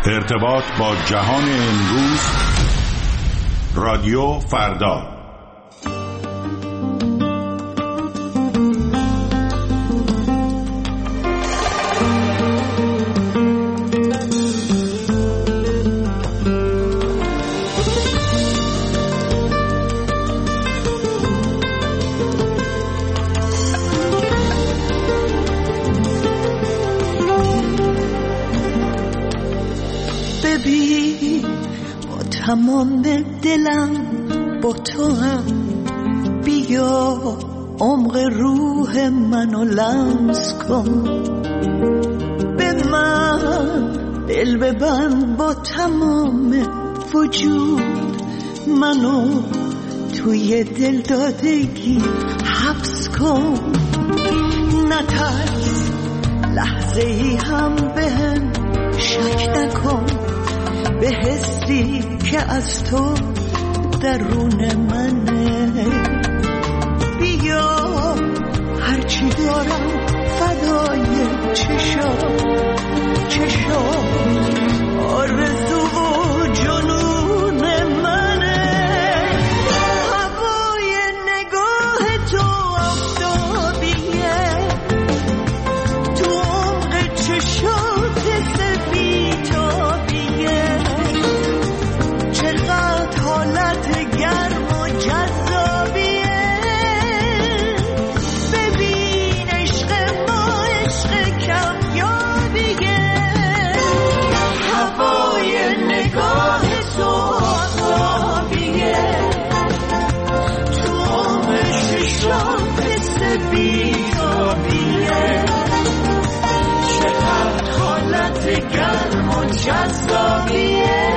ارتباط با جهان امروز، رادیو فردا. تمام دلم با تو هم، بیا عمق روح منو لمس کن، به من دل ببند با تمام وجود، منو توی دل دادگی حبس کن، نترس لحظه ای هم بهم شک نکن، به حسی که از تو درون منه، بیا هرچی دارم فدای چشام آرزو و جنون منه، هوای نگاه تو آفتابیه، تو عمق چشات سفیدابیه، چقدر حالت گرم و جذابیه، ببین عشق ما عشق کمیابیه، هوای نگاه تو آفتابیه، تو عمق چشات سفیدابیه، چقدر حالت گرم و جذابیه،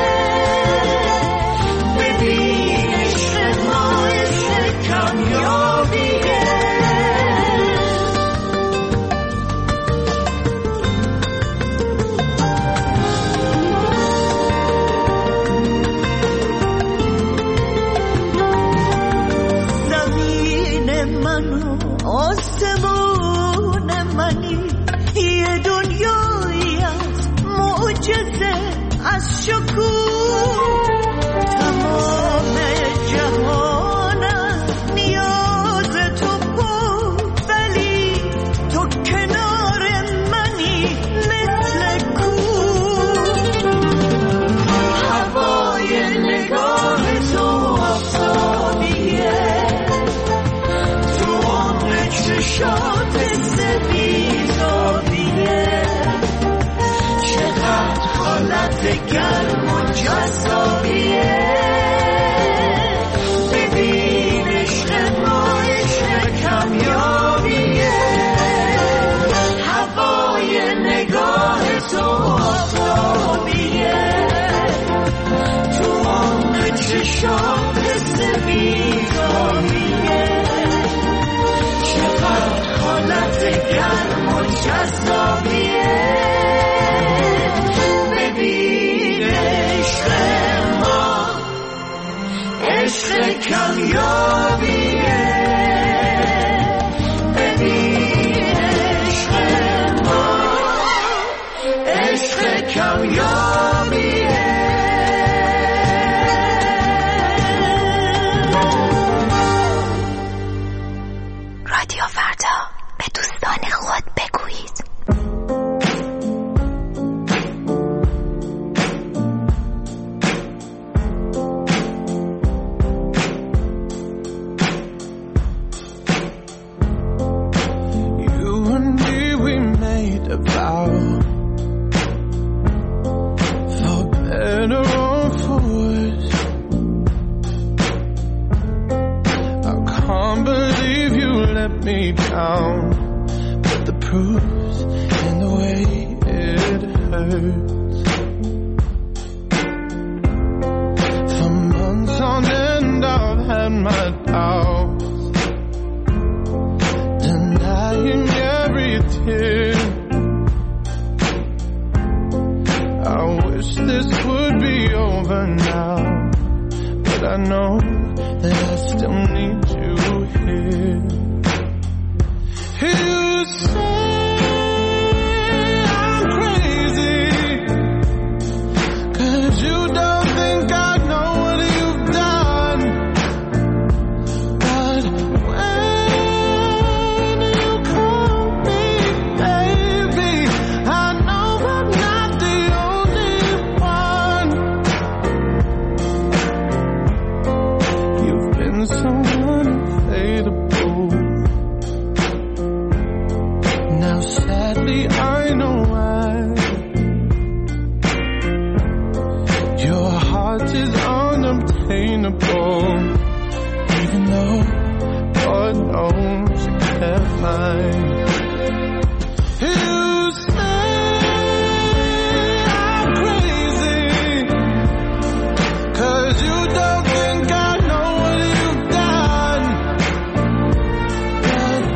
از شکوه تمام جهان است نیاز تو بود، ولی تو کنار منی مثل کوه، هوای نگاه تو آفتابیه، تو عمق چشات سفیدابیه، حالت گرم و جذابیه، ببین عشق ما عشق کمیابیه، هوای نگاه تو آفتابیه، تو عمق چشات سفیدابیه، چقدر حالت گرم و جذابیه، عشق کمیابیه، ببین عشق ما عشق کمیابیه. رادیو فردا، به دوستان خود بگویید. Me down, but the proof's in the way it hurts. For months on end I've had my doubts, denying every tear. I wish this would be over now, but I know that I still need you here. You say I'm crazy, unattainable. Even though God knows I can't find. You say I'm crazy, 'cause you don't think I know what you've done. But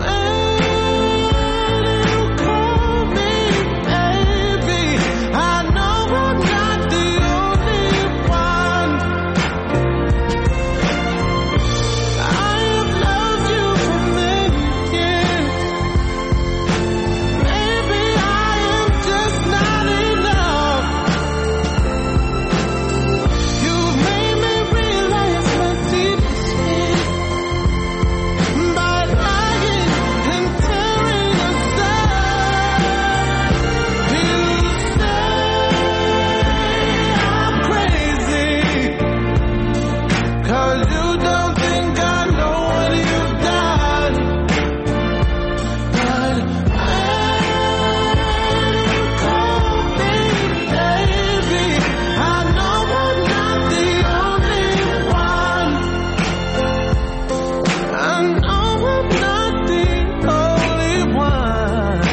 when you call me baby, I know I'm not the only one. I have loved you for many years. Maybe I am just not enough. You've made me realize my deepest fear by lying and tearing us apart. You say I'm crazy, 'cause you don't think I know what you've done. But when you call me baby, I know I'm not the only one. I know I'm not the only one.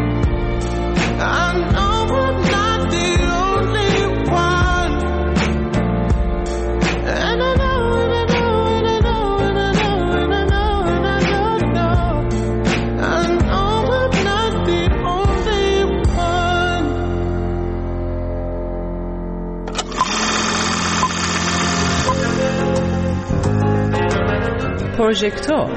I know I'm not the only one. And I know, and I know, and I know, and I know, and I know, and I know. I know I'm not the only one. پروژکتور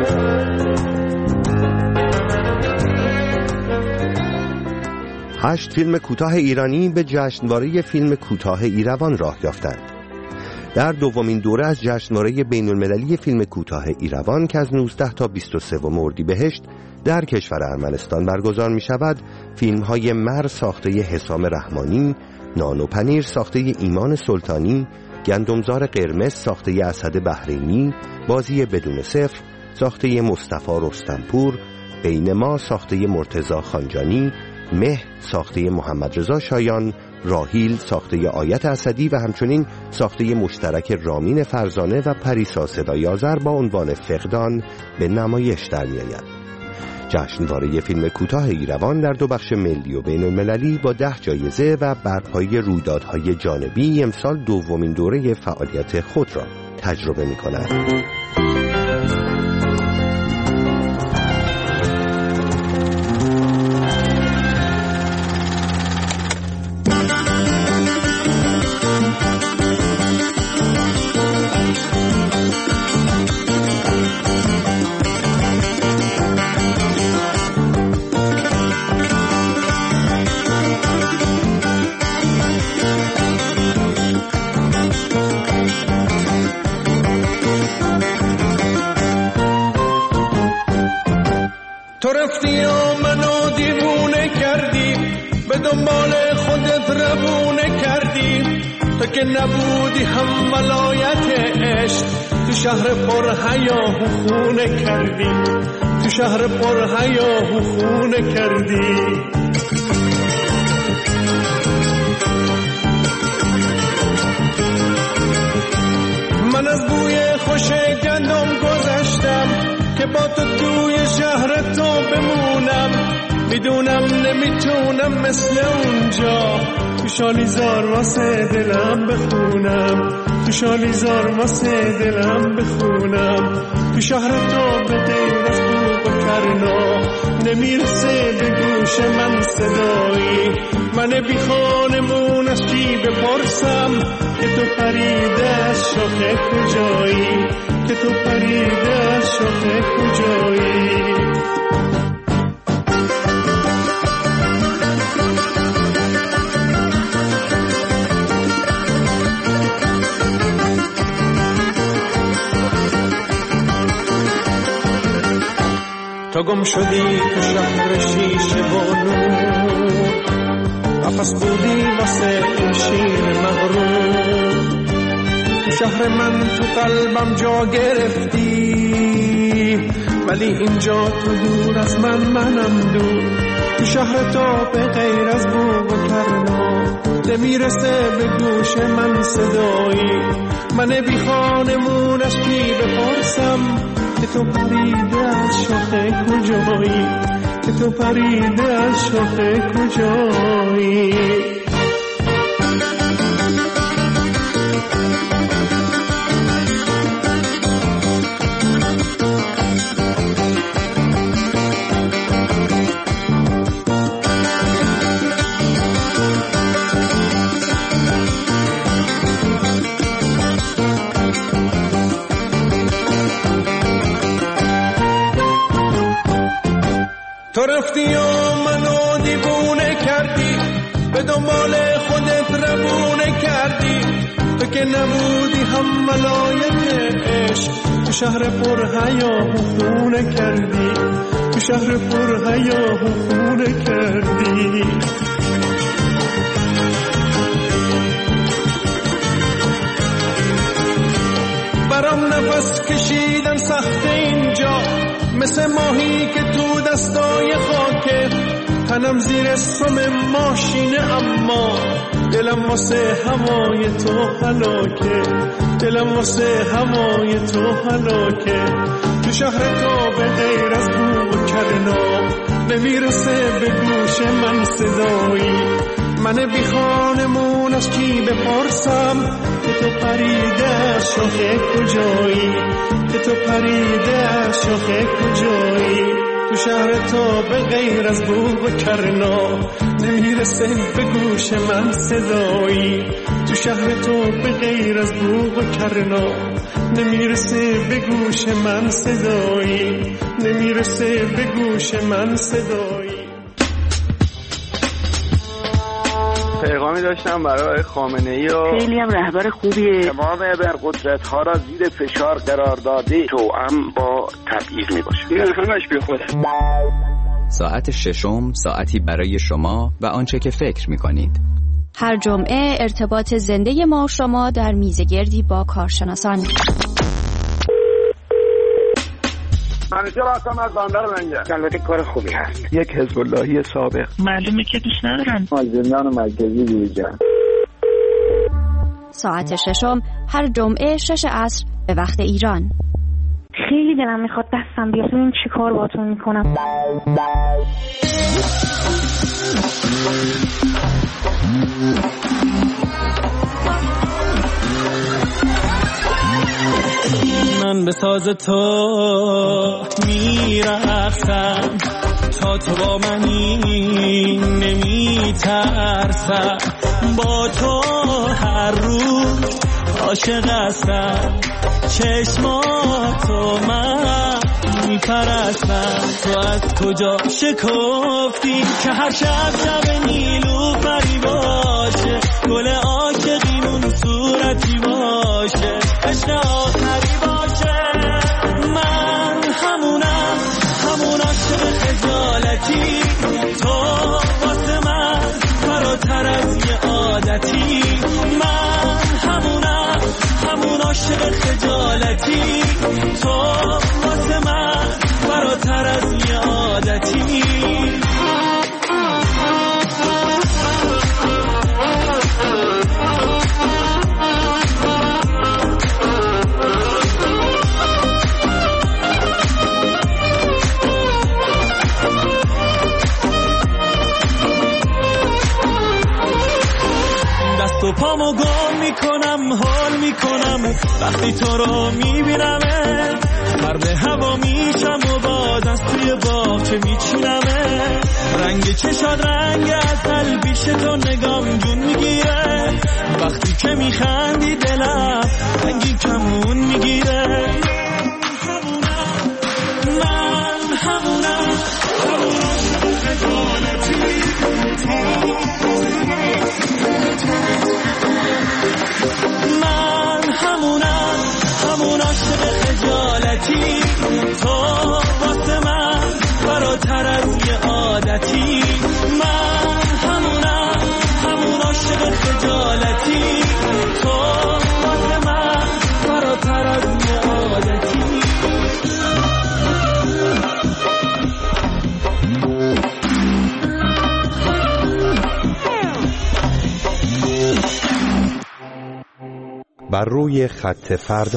8 فیلم کوتاه ایرانی به جشنواره فیلم کوتاه ایروان راه یافتند. در دومین دوره از جشنواره بین‌المللی فیلم کوتاه ایروان که از 19 تا 23 اردیبهشت در کشور ارمنستان برگزار می شود، فیلم های مر ساخته حسام رحمانی، نان و پنیر ساخته ایمان سلطانی، گندمزار قرمز ساخته اسد بحرینی، بازی بدون صفر ساخته مصطفی رستمپور، بین ما ساخته مرتضی خانجانی، مه ساخته محمد رضا شایان، راهیل ساخته آیت اسدی و همچنین ساخته مشترک رامین فرزانه و پریسا صدای آذر با عنوان فقدان به نمایش در می‌آید. جشنواره فیلم کوتاه ایروان در 2 بخش ملی و بین المللی با 10 جایزه و برپای رویدادهای جانبی امسال دومین دوره فعالیت خود را تجربه می‌کند. تو رفتی و منو دیوونه کردی، به دنبال خودت روونه کردی. تو که نبودی هم ولایت عشق، تو شهر پر حیا و خونه کردی، تو شهر پر حیا و خونه کردی. من از بوی خوش گندم گذشتم که با تو توی شهر تو بمونم. میدونم نمیتونم مثل اونجا تو شالیزار واسه دلم بخونم، تو شالیزار واسه دلم بخونم. تو شهر تو به غیر از بوق و کرنا نمیرسه به گوش من صدایی. من بی خانمون از چی بپرسم که تو پریده از شاخه کجایی، که تو پریده از شاخه کجایی. تو گم شدی تو شهر شیشه و نور، قفس بودی واسه این شیر مغرور. تو شهر من تو قلبم جا گرفتی، ولی اینجا تو دور از منم دور. تو شهر تو به غیر از بوق و کرنا نمیرسه به گوش من صدایی. من بی خانمونش کی بپرسم که تو پریده از شاخه کجایی، که تو پریده از شاخه کجایی. تو رفتی و منو دیوونه کردی، به دنبال خودت روونه کردی. تو که نبودی هم ولایت عشق، تو شهر پر حیا و خونه کردی، تو شهر پر حیا و خونه کردی. برام نفس کشیدن سخت اینجا، مثل ماهی که تو دستای خاکه. تنم زیر سم ماشینه اما دلم واسه هوای تو هلاکه، دلم واسه هوای تو هلاکه. تو شهر تو به غیر از بو و کرنا نمیرسه به گوش من صدایی. من بی خانمون از کی بپرسم که تو پریده از شاخه کجایی، که تو پریده از شاخه کجایی. تو شهر تو به غیر از بو و کرنا نمیرسه به گوش من صدایی. تو شهر تو به غیر از بو و کرنا نمیرسه به گوش من صدایی، نمیرسه به گوش من صدایی. پیغامی داشتم برای خامنه‌ای و خیلی هم رهبر خوبیه. تمام ابرقدرت‌ها را زیر فشار قرار داده، توأم با تبعیض میباشه. این همش بی خوده. ساعت ششم، ساعتی برای شما و آنچه که فکر میکنید. هر جمعه ارتباط زنده ما و شما در میزگردی با کارشناسان. منیجر هستم از بندر منگه. البته کار خوبی هست. یک حزب اللهی سابق. معلومه که دوست ندارم. زندان مرکزی دیجا. ساعت ششم هر جمعه 6 عصر به وقت ایران. خیلی دلم میخواد دستم بیاد ببینم چی کار باهاتون میکنم. من به ساز تو میرقصم، تا تو با منی نمیترسم. با تو هر روز عاشق هستم، چشماتو من میپرستم. تو از کجا شکفتی که هر شب نیلوفری باشه، گل عاشقیمون صورتی باشه، عشق آخری باشه. من همونم، همون عاشق خجالتی، تو واسه من فراتر از یه عادتی. من همونم، همون عاشق خجالتی، تو واسه من فراتر از یه عادتی. دست و پامو گم میکنم، حال میکنم وقتی تو رو میبینمه. مرد هوا میشم و با دست توی باغچه میچینمه. رنگ چشاد رنگ اصل بیش تو نگام جون میگیره. وقتی که میخندی دلم رنگی کمون میگیره. من همونم، من همونم، همون عاشق خجالتی، تو واسه من فراتر از یه عادتی. من همونم، همون عاشق بر روی خط فردا.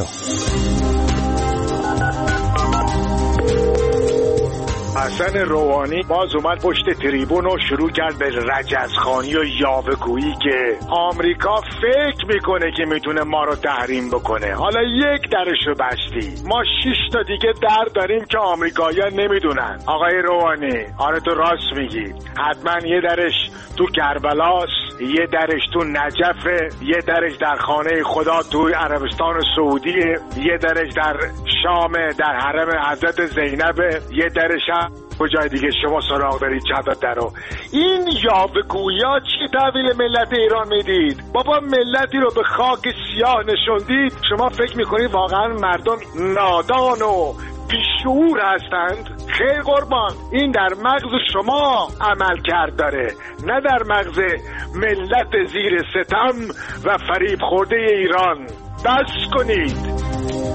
حسن روحانی باز اومد پشت تریبون و شروع کرد به رجزخوانی و یاوه‌گویی که آمریکا فکر میکنه که میتونه ما رو تحریم بکنه. حالا یک درشو بستی، ما 6 تا دیگه در داریم که آمریکایی‌ها نمیدونن. آقای روحانی، آره تو راست میگی، حتما یه درش تو کربلاست، یه درش تو نجفه، یه درش در خانه خدا توی عربستان سعودیه، یه درش در شام در حرم حضرت زینبه، یه درش هم کجای دیگه شما سراغ دارید چند درو. این یاوه‌گویی‌ها چی تحویل ملت ایران میدید؟ بابا ملتی رو به خاک سیاه نشوندید. شما فکر میکنید واقعا مردم نادان و بیشعور هستند؟ خیر قربان، این در مغز شما عمل کرد داره، نه در مغز ملت زیر ستم و فریب خورده ایران. بس کنید.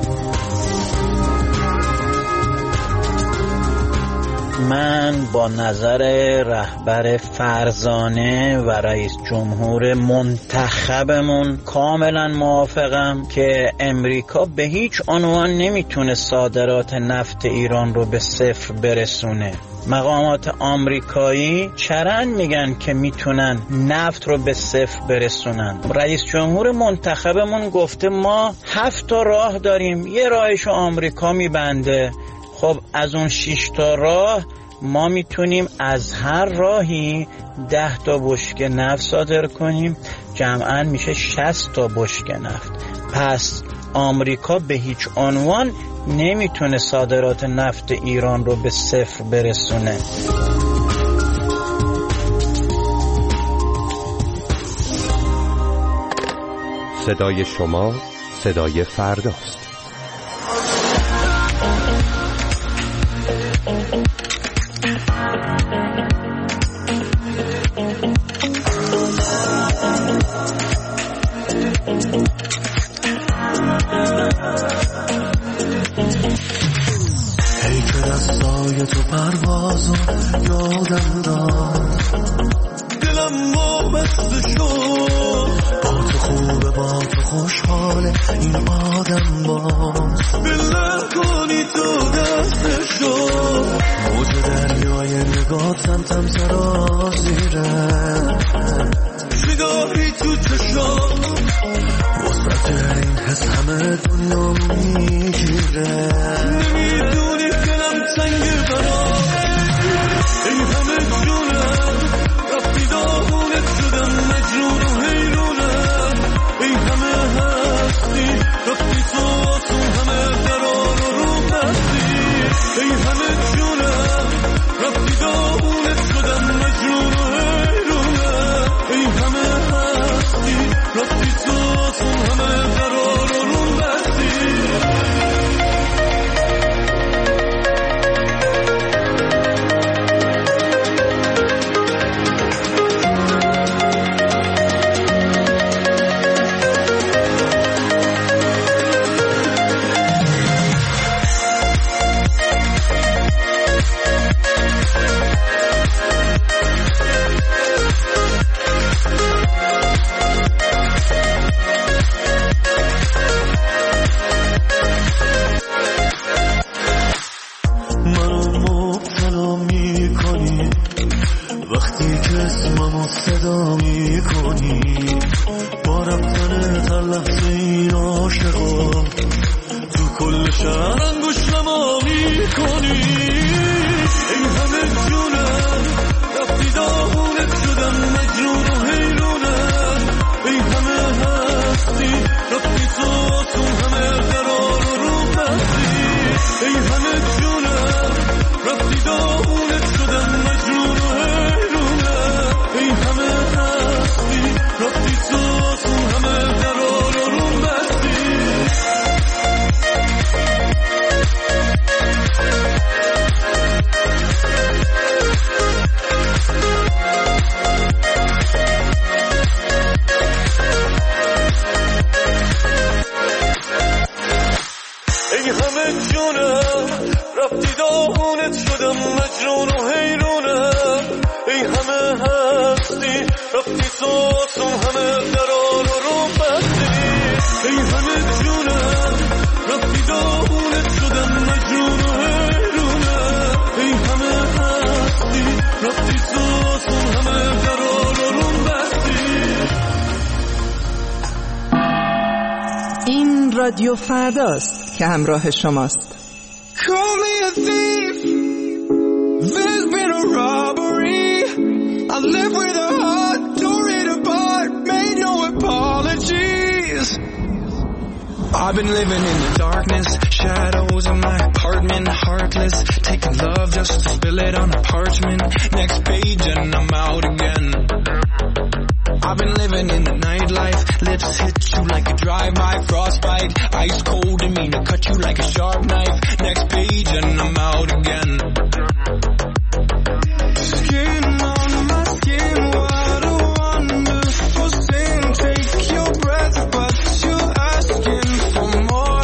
من با نظر رهبر فرزانه و رئیس جمهور منتخبمون کاملا موافقم که امریکا به هیچ عنوان نمیتونه صادرات نفت ایران رو به صفر برسونه. مقامات آمریکایی چرند میگن که میتونن نفت رو به صفر برسونن. رئیس جمهور منتخبمون گفته ما 7 تا راه داریم، یه راهشو آمریکا میبنده. خب از اون 6 تا راه ما میتونیم از هر راهی 10 تا بشکه نفت صادر کنیم، جمعاً میشه 60 تا بشکه نفت. پس آمریکا به هیچ عنوان نمیتونه صادرات نفت ایران رو به صفر برسونه. صدای شما صدای فرداست. تو پروازو یادم داد، دلم وابسته شد، با تو خوبه با تو خوشحاله این آدم باز، بلر کنی تو دسته شد، موج دریای نگاه تم سرازیره، شداری تو چشم وسط این حس همه دنیا میگیره، نمیدونی دلم سنگ برام، این همه جونم رفتی داغونت شدم مجنون و حیرونم، این همه هستی رفتی تو آسون همه قرار و رو بستی، این همه جونم رفتی داغونت شدم مجنون و حیرونم، این همه هستی رفتی تو آسون همه قرار و رو بستی. صدا میکنی با رفتن هر لحظه این عاشقا تو کل شهر انگوش نما میکنی، این همه جونم رفتی داغونت شدم مجنون و حیرونم، این همه هستی رفتی تو آسون همه قرار و رو بستی، این همه جونم رفتی داغونت شدم مجنون و حیرونم، این همه هستی رفتی تو آسون همه قرار و رو بستی. این همه جونم رفتی داغونت شدم مجنون و حیرونم، این همه هستی رفتی تو آسون همه قرار و رو بستی، این رادیو فرداست که همراه شماست. Call me a thief. There's been a robbery. I live with a heart, tore it apart, made no apologies. I've been living in the darkness, shadows in my apartment, heartless, taking love just to spill it on a parchment. Next page and I'm out again. I've been living in the nightlife, lips hit you like a drive-by frostbite, ice cold and mean to cut you like a sharp knife. Next page and I'm out again. Skin on my skin, what a wonderful sin. Take your breath, but you're asking for more.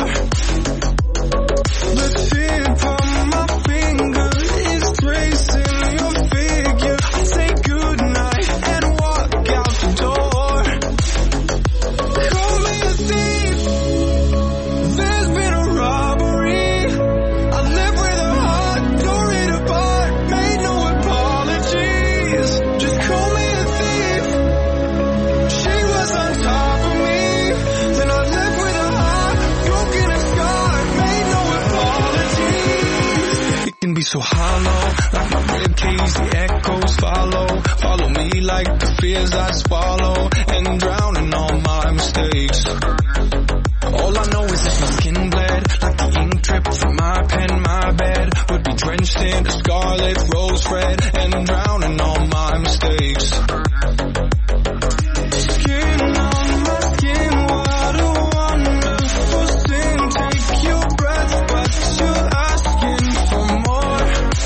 The tip of my finger is tracing your figure. I say goodnight and walk out the door. Call me a thief. There's been a robbery. I live with a heart, tore it apart, made no apologies. Just call me a thief. She was on top of me. Then I lived with a heart, broken and scarred, made no apologies. It can be so hollow, like my ribcage, the echoes follow me like the fears I swallow, and drown in all my mistakes. All I know is that my skin bled, like the ink dripped from my pen. My bed would be drenched in a scarlet rose red, and drown in all my mistakes. Skin on my skin, what a wonderful sin. Take your breath, but you're asking for more.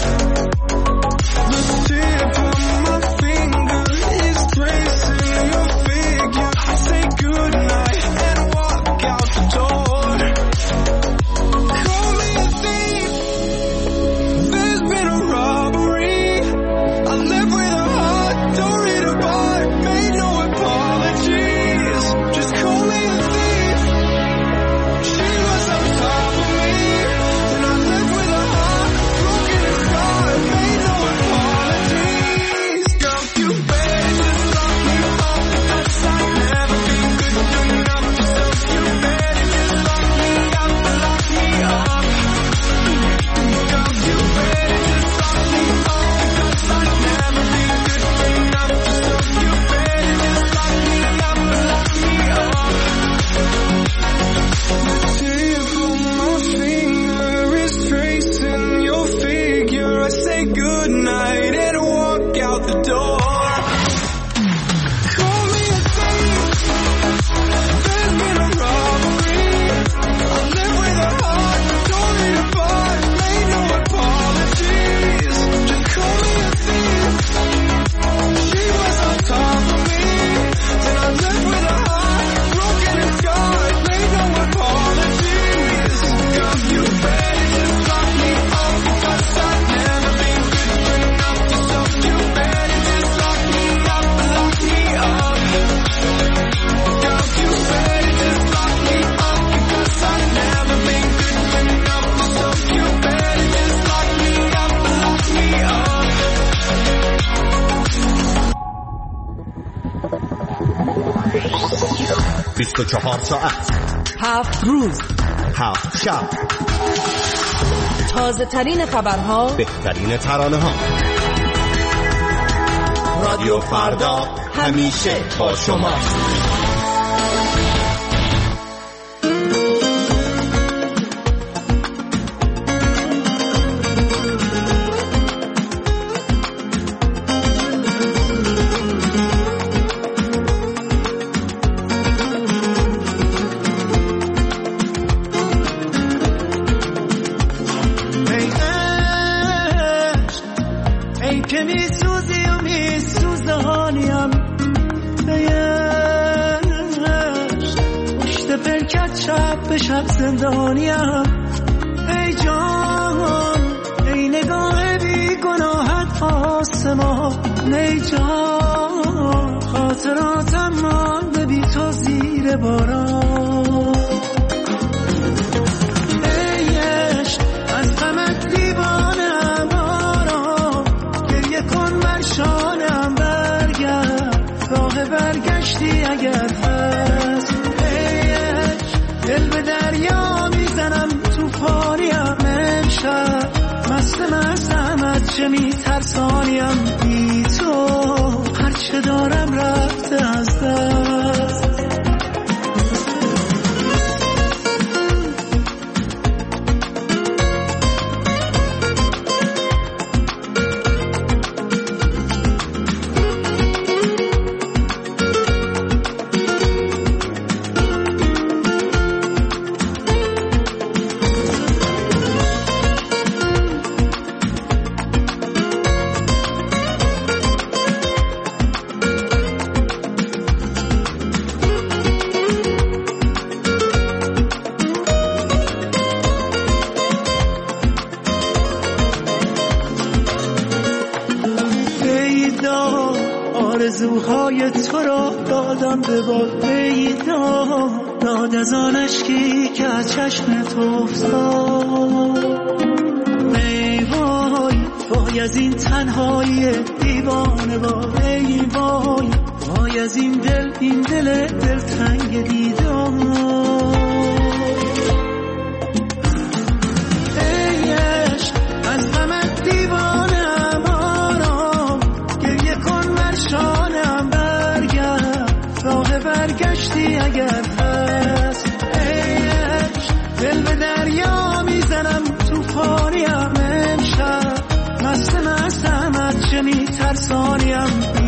The tip of my finger is tracing your figure. I say goodnight and walk out the door. Call me a thief. There's been a robbery. I live with a heart, tore it apart, made no apologies. Just call me a thief. She was on top of me. Then I lived with a heart, broken and scarred, made no apologies. Girl, you better just lock me up, because I've never been good enough for yourself. You better just lock me up, lock me up. Girl, you better just lock me up, because I've never been good enough for yourself. You better just lock me up, lock me up. The tip of my finger is tracing your figure. I say goodnight and walk out the door. Call me a thief. There's been a robbery. I live with a heart, tore it apart, made no apologies. Just call me a thief. She was on top of me. Then I lived with a heart, broken and scarred, made no apologies. Girl, you better just lock me up, because I've never been good enough for yourself. You better just lock me up, lock me up. Girl, you better just lock me up, because I've never been good enough for yourself. You better just lock me up, lock me up. 24 ساعت 7 روز 7 شب تازه ترین خبرها، بهترین ترانه ها. رادیو فردا همیشه با شما. ای که می سوزی و می سوزانیم، پشت پرکت شب به شب زندانیم. ای جان، ای نگاه بی گناهت آسمان. ای جان، خاطراتم مانده بی تو زیر باران. ای عشق، از غمت دیوانم، آرام گریه کن بر شانم. برگشتی اگر هست. ای عشق، دل به دریا میزنم توفانیم امشب مستم از چه میترسانیم بی تو هرچه دارم رفته از دست آرزوهای تو را دادم به باد بیدا داد از آن اشکی که از چشم تو افتاد ای وای وای از این تنهایی دیوانه وای وای وای از این دل تنگ دیدار ای عشق از غمت دیوانم آرام گریه کن مرشانم برگرد راه برگشتی اگر هست ای عشق دل به دریا میزنم توفانیم امشب مستم از چه میترسانیم